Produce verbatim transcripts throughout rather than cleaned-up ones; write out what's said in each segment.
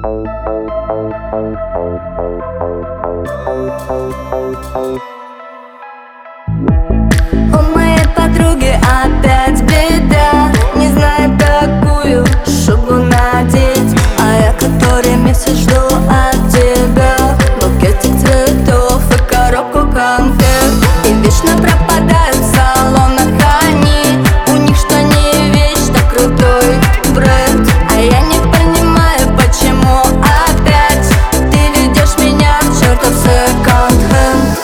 У моей подруги опять беда, не знает какую шубу надеть. А я который месяц жду от тебя букетик цветов и коробку конфет. И вечно пропадают в салонах они, у них что не вещь, так крутой бренд. А я не понимаю, почему опять ты ведешь меня в чертов секонд-хенд.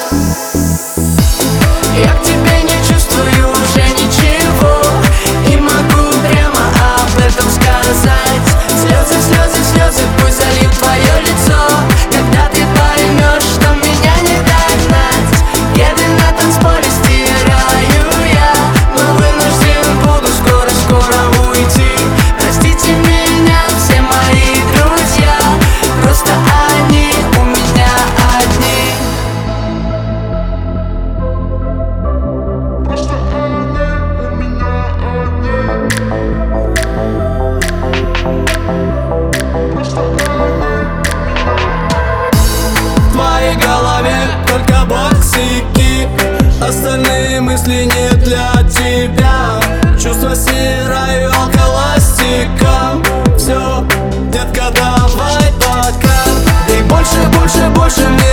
Я к тебе не чувствую уже ничего, и могу прямо об этом сказать. Слезы, слезы, слезы, пусть зальют твое лицо, когда ты поймешь, что меня не догнать. Еды на танцполе стираю я, но вынужден буду скоро-скоро уйти. Простите меня, все мои друзья, просто они у меня одни. В твоей голове только бокс и кик, остальные мысли не для тебя. Чувства стираю алколастиком. Все, детка, давай пока. И больше, больше, больше мне